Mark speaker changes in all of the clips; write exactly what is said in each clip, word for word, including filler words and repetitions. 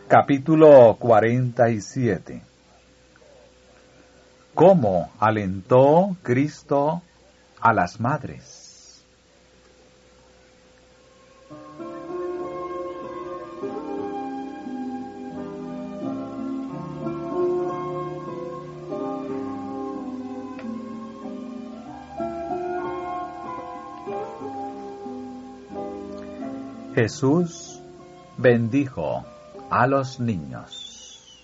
Speaker 1: Capítulo cuarenta y siete. ¿Cómo alentó Cristo a las madres? Jesús bendijo a los niños.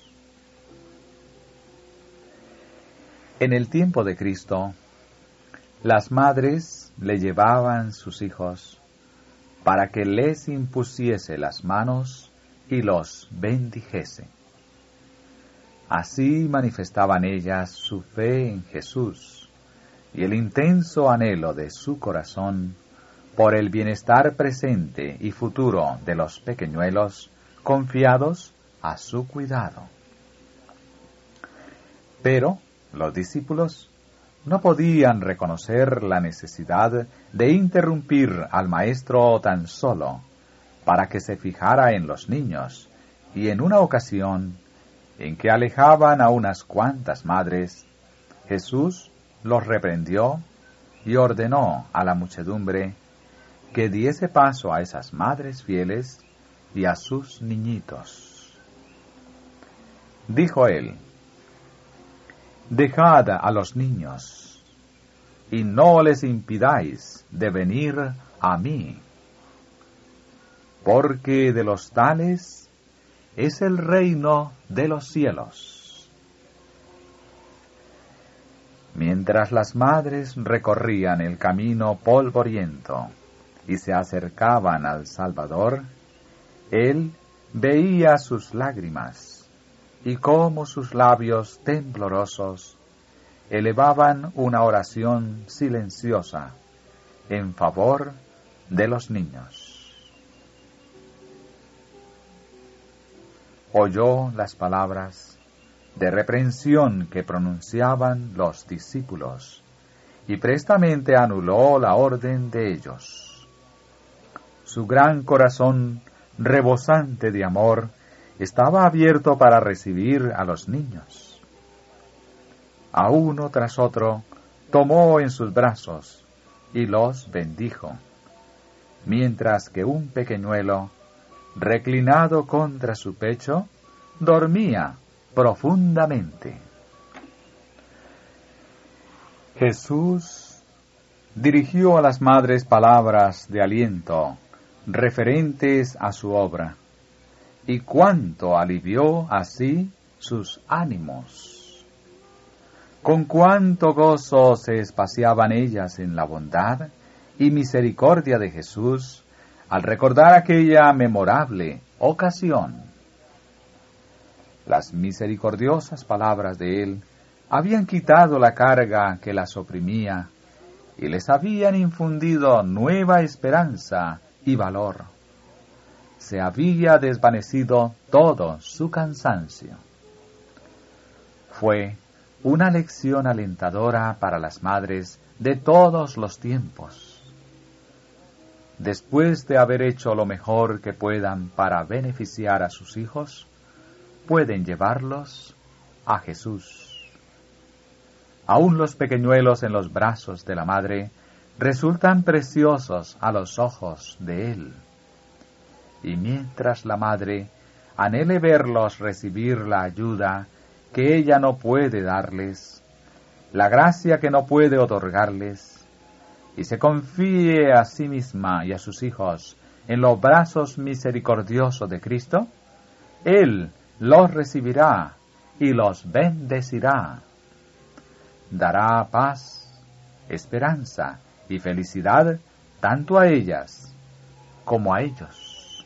Speaker 1: En el tiempo de Cristo, las madres le llevaban sus hijos para que les impusiese las manos y los bendijese. Así manifestaban ellas su fe en Jesús y el intenso anhelo de su corazón por el bienestar presente y futuro de los pequeñuelos confiados a su cuidado. Pero los discípulos no podían reconocer la necesidad de interrumpir al Maestro tan solo para que se fijara en los niños, y en una ocasión en que alejaban a unas cuantas madres, Jesús los reprendió y ordenó a la muchedumbre que diese paso a esas madres fieles y a sus niñitos. Dijo él: Dejad a los niños, y no les impidáis de venir a mí, porque de los tales es el reino de los cielos. Mientras las madres recorrían el camino polvoriento y se acercaban al Salvador, él veía sus lágrimas y cómo sus labios temblorosos elevaban una oración silenciosa en favor de los niños. Oyó las palabras de reprensión que pronunciaban los discípulos y prestamente anuló la orden de ellos. Su gran corazón rebosante de amor estaba abierto para recibir a los niños. A uno tras otro tomó en sus brazos y los bendijo, mientras que un pequeñuelo, reclinado contra su pecho, dormía profundamente. Jesús dirigió a las madres palabras de aliento referentes a su obra, y cuánto alivió así sus ánimos. Con cuánto gozo se espaciaban ellas en la bondad y misericordia de Jesús al recordar aquella memorable ocasión. Las misericordiosas palabras de él habían quitado la carga que las oprimía y les habían infundido nueva esperanza y valor. Se había desvanecido todo su cansancio. Fue una lección alentadora para las madres de todos los tiempos. Después de haber hecho lo mejor que puedan para beneficiar a sus hijos, pueden llevarlos a Jesús. Aún los pequeñuelos en los brazos de la madre resultan preciosos a los ojos de él. Y mientras la madre anhele verlos recibir la ayuda que ella no puede darles, la gracia que no puede otorgarles, y se confíe a sí misma y a sus hijos en los brazos misericordiosos de Cristo, él los recibirá y los bendecirá. Dará paz, esperanza y felicidad tanto a ellas como a ellos.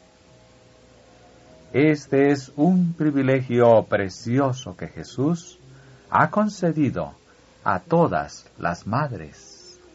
Speaker 1: Este es un privilegio precioso que Jesús ha concedido a todas las madres.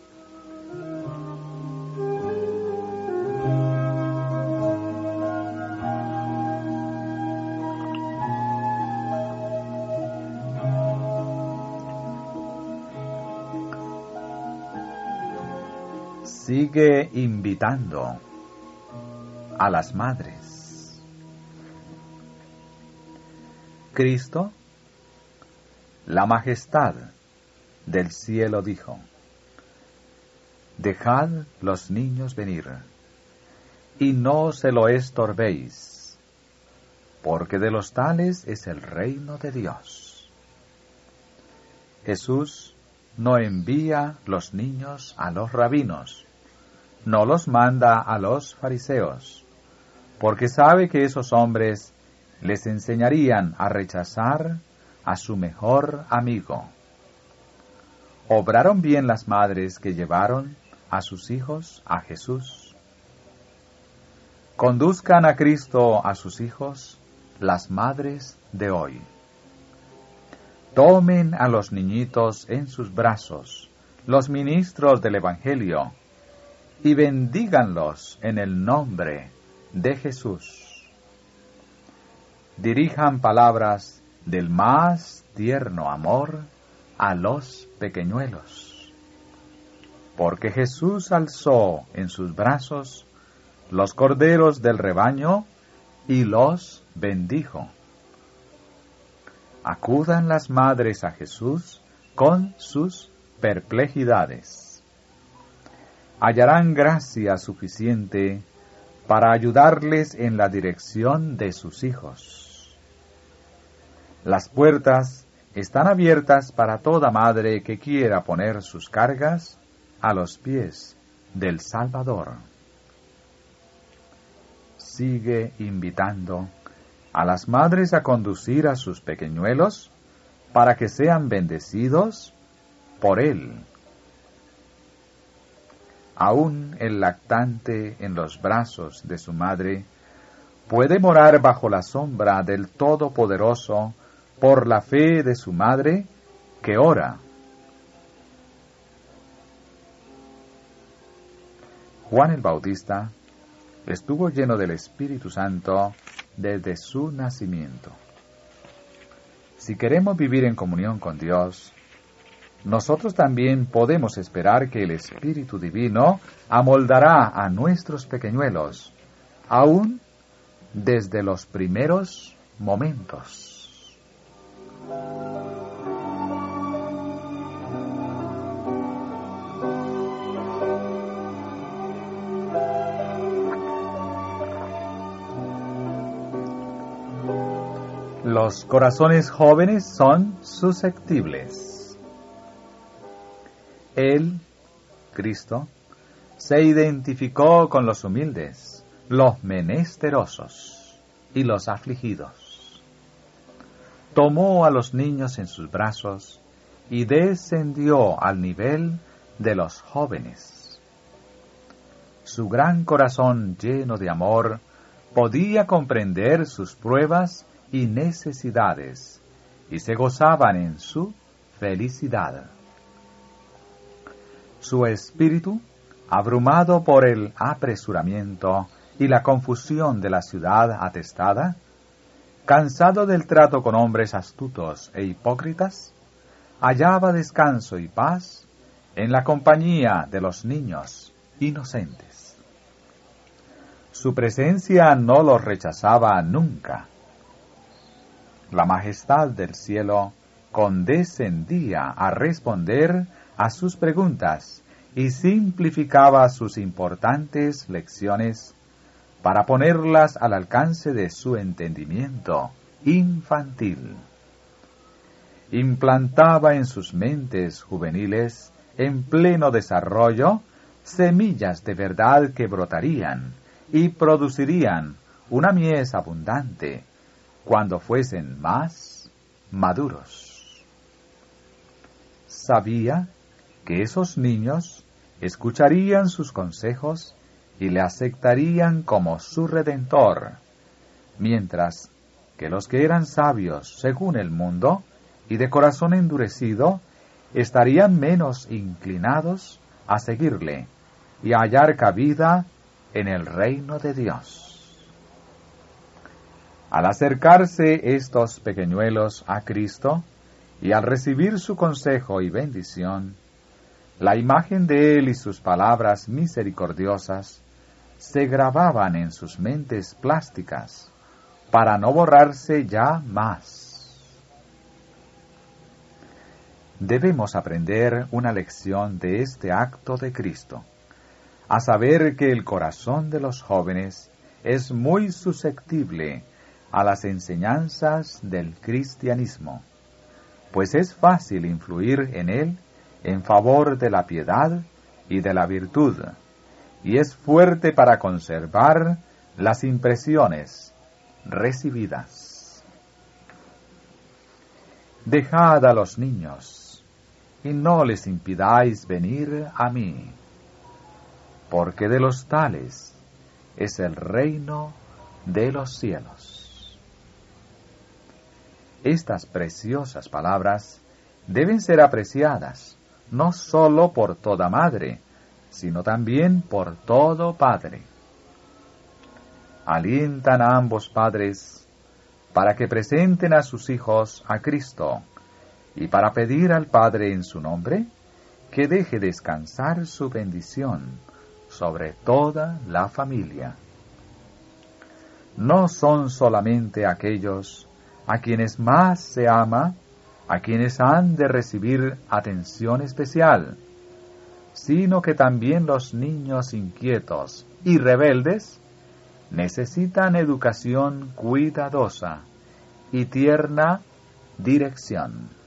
Speaker 1: Sigue invitando a las madres. Cristo, la majestad del cielo dijo: Dejad los niños venir, y no se lo estorbéis, porque de los tales es el reino de Dios. Jesús no envía los niños a los rabinos, no los manda a los fariseos, porque sabe que esos hombres les enseñarían a rechazar a su mejor amigo. ¿Obraron bien las madres que llevaron a sus hijos a Jesús? Conduzcan a Cristo a sus hijos las madres de hoy. Tomen a los niñitos en sus brazos, los ministros del Evangelio, y bendíganlos en el nombre de Jesús. Dirijan palabras del más tierno amor a los pequeñuelos, porque Jesús alzó en sus brazos los corderos del rebaño y los bendijo. Acudan las madres a Jesús con sus perplejidades. Hallarán gracia suficiente para ayudarles en la dirección de sus hijos. Las puertas están abiertas para toda madre que quiera poner sus cargas a los pies del Salvador. Sigue invitando a las madres a conducir a sus pequeñuelos para que sean bendecidos por Él. Aún el lactante en los brazos de su madre puede morar bajo la sombra del Todopoderoso por la fe de su madre que ora. Juan el Bautista estuvo lleno del Espíritu Santo desde su nacimiento. Si queremos vivir en comunión con Dios, nosotros también podemos esperar que el Espíritu Divino amoldará a nuestros pequeñuelos, aún desde los primeros momentos. Los corazones jóvenes son susceptibles. Él, Cristo, se identificó con los humildes, los menesterosos y los afligidos. Tomó a los niños en sus brazos y descendió al nivel de los jóvenes. Su gran corazón lleno de amor podía comprender sus pruebas y necesidades, y se gozaban en su felicidad. Su espíritu, abrumado por el apresuramiento y la confusión de la ciudad atestada, cansado del trato con hombres astutos e hipócritas, hallaba descanso y paz en la compañía de los niños inocentes. Su presencia no los rechazaba nunca. La majestad del cielo condescendía a responder a sus preguntas y simplificaba sus importantes lecciones para ponerlas al alcance de su entendimiento infantil. Implantaba en sus mentes juveniles, en pleno desarrollo, semillas de verdad que brotarían y producirían una mies abundante cuando fuesen más maduros. Sabía que esos niños escucharían sus consejos y le aceptarían como su Redentor, mientras que los que eran sabios según el mundo y de corazón endurecido estarían menos inclinados a seguirle y a hallar cabida en el reino de Dios. Al acercarse estos pequeñuelos a Cristo y al recibir su consejo y bendición, la imagen de Él y sus palabras misericordiosas se grababan en sus mentes plásticas para no borrarse ya más. debemos aprender una lección de este acto de Cristo, a saber que el corazón de los jóvenes es muy susceptible a las enseñanzas del cristianismo, pues es fácil influir en él en favor de la piedad y de la virtud, y es fuerte para conservar las impresiones recibidas. Dejad a los niños, y no les impidáis venir a mí, porque de los tales es el reino de los cielos. Estas preciosas palabras deben ser apreciadas no sólo por toda madre, sino también por todo padre. Alientan a ambos padres para que presenten a sus hijos a Cristo y para pedir al Padre en su nombre que deje descansar su bendición sobre toda la familia. No son solamente aquellos a quienes más se ama, a quienes han de recibir atención especial, sino que también los niños inquietos y rebeldes necesitan educación cuidadosa y tierna dirección.